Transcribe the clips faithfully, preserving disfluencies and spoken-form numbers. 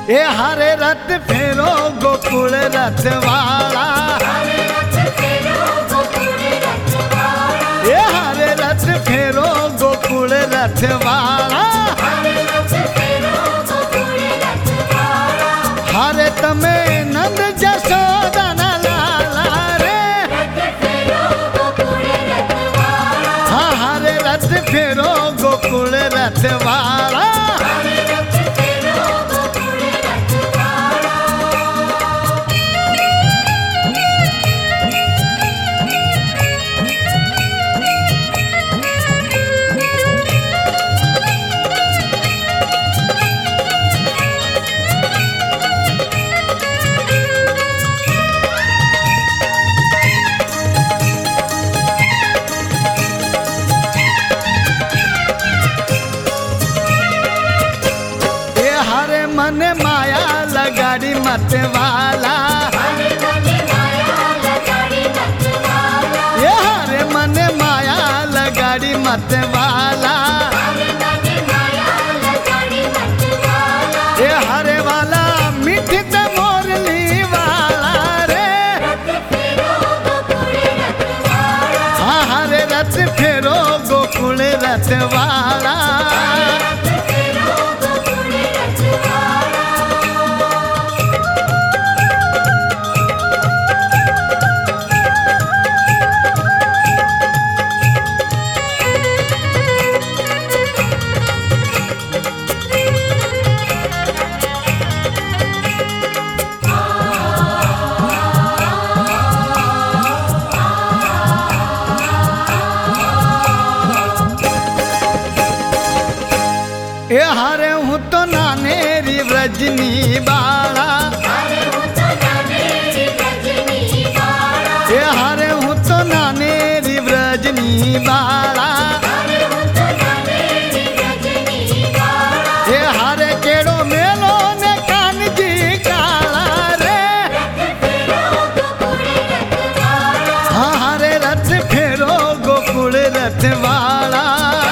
ए हरे रथ फेरो गोकुल रथ वाला, ए हरे रथ फेरो गोकुल रथ वाला, हरे तमे नंद जसोदा ना लाला रे, हाँ हरे रथ फेरो गोकुल रथ वाला। मन माया लगाड़ी मत वाला, ये हरे मन माया लगाड़ी मत वाला, ये हरे वाला मीठी त मोरली वाला रे, हाँ हरे रथ फेरो गोकुल रथ वाला। ए हरे हूँ तो नानेरी व्रजनी बाला, ए हरे हूँ तो नानेरी व्रजनी बाला, ए हरे केड़ो मेलो ने कान जी काला रे, हाँ हरे रथ फेरो गोकुल रथ वाला।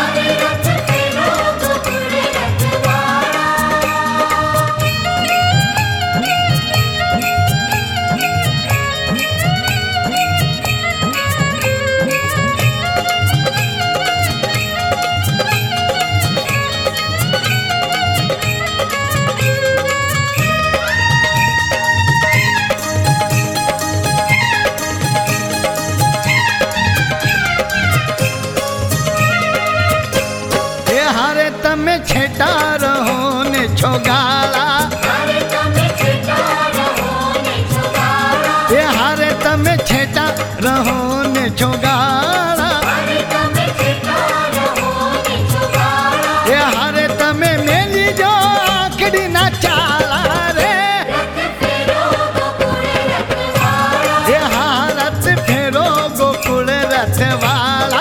तमे छेटा रहो ने छोगाला, ये हरे तमे छेटा रहो ने छोगाला, ये हरे तमे मेली जो आखड़ी ना चाला रे, ये हाँ रथ फेरो गोकुल रथ वाला।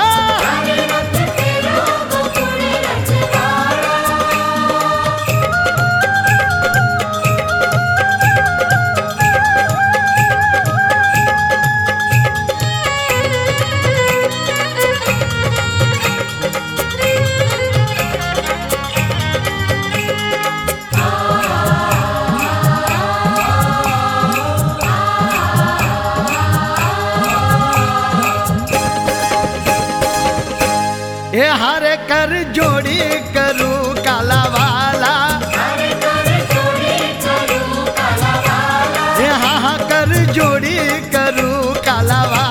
ये हरे कर जोड़ी करूं काला वाला, ये हाँ हाँ कर जोड़ी करूं काला वाला।